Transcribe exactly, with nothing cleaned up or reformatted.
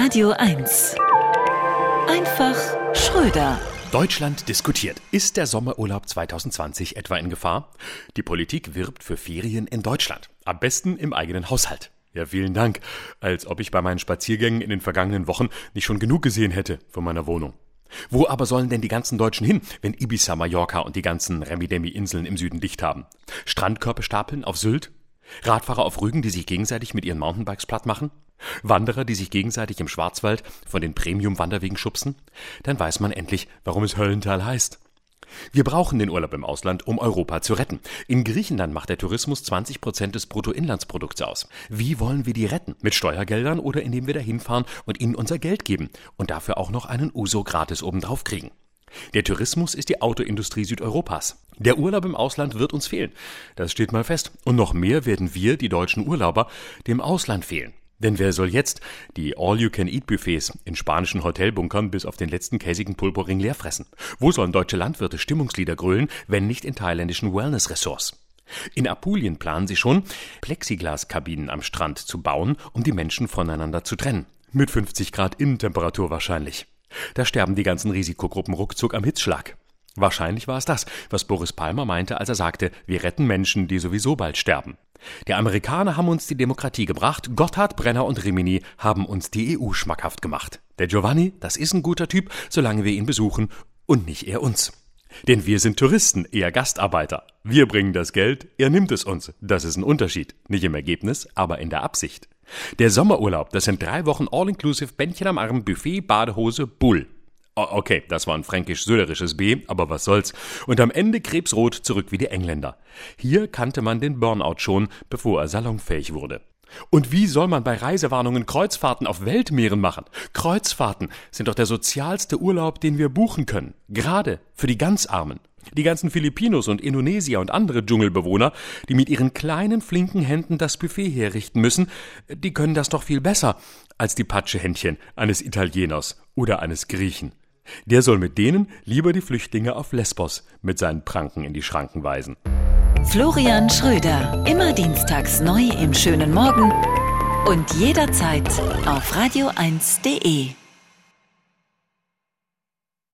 Radio eins. Einfach Schröder. Deutschland diskutiert. Ist der Sommerurlaub zwanzig zwanzig etwa in Gefahr? Die Politik wirbt für Ferien in Deutschland. Am besten im eigenen Haushalt. Ja, vielen Dank. Als ob ich bei meinen Spaziergängen in den vergangenen Wochen nicht schon genug gesehen hätte von meiner Wohnung. Wo aber sollen denn die ganzen Deutschen hin, wenn Ibiza, Mallorca und die ganzen Remi-Demi-Inseln im Süden dicht haben? Strandkörbe stapeln auf Sylt? Radfahrer auf Rügen, die sich gegenseitig mit ihren Mountainbikes platt machen? Wanderer, die sich gegenseitig im Schwarzwald von den Premium-Wanderwegen schubsen? Dann weiß man endlich, warum es Höllental heißt. Wir brauchen den Urlaub im Ausland, um Europa zu retten. In Griechenland macht der Tourismus zwanzig Prozent des Bruttoinlandsprodukts aus. Wie wollen wir die retten? Mit Steuergeldern oder indem wir dahin fahren und ihnen unser Geld geben und dafür auch noch einen Uso gratis obendrauf kriegen? Der Tourismus ist die Autoindustrie Südeuropas. Der Urlaub im Ausland wird uns fehlen. Das steht mal fest. Und noch mehr werden wir, die deutschen Urlauber, dem Ausland fehlen. Denn wer soll jetzt die All-You-Can-Eat-Buffets in spanischen Hotelbunkern bis auf den letzten käsigen Pulverring leer fressen? Wo sollen deutsche Landwirte Stimmungslieder grölen, wenn nicht in thailändischen Wellness-Ressorts? In Apulien planen sie schon, Plexiglaskabinen am Strand zu bauen, um die Menschen voneinander zu trennen. Mit fünfzig Grad Innentemperatur wahrscheinlich. Da sterben die ganzen Risikogruppen ruckzuck am Hitzschlag. Wahrscheinlich war es das, was Boris Palmer meinte, als er sagte, wir retten Menschen, die sowieso bald sterben. Die Amerikaner haben uns die Demokratie gebracht, Gotthard, Brenner und Rimini haben uns die E U schmackhaft gemacht. Der Giovanni, das ist ein guter Typ, solange wir ihn besuchen und nicht er uns. Denn wir sind Touristen, eher Gastarbeiter. Wir bringen das Geld, er nimmt es uns. Das ist ein Unterschied. Nicht im Ergebnis, aber in der Absicht. Der Sommerurlaub, das sind drei Wochen All-Inclusive, Bändchen am Arm, Buffet, Badehose, Bull. Okay, das war ein fränkisch-söderisches B, aber was soll's. Und am Ende krebsrot zurück wie die Engländer. Hier kannte man den Burnout schon, bevor er salonfähig wurde. Und wie soll man bei Reisewarnungen Kreuzfahrten auf Weltmeeren machen? Kreuzfahrten sind doch der sozialste Urlaub, den wir buchen können. Gerade für die ganz Armen. Die ganzen Filipinos und Indonesier und andere Dschungelbewohner, die mit ihren kleinen, flinken Händen das Buffet herrichten müssen, die können das doch viel besser als die Patschehändchen eines Italieners oder eines Griechen. Der soll mit denen lieber die Flüchtlinge auf Lesbos mit seinen Pranken in die Schranken weisen. Florian Schröder, immer dienstags neu im schönen Morgen und jederzeit auf radio eins punkt de.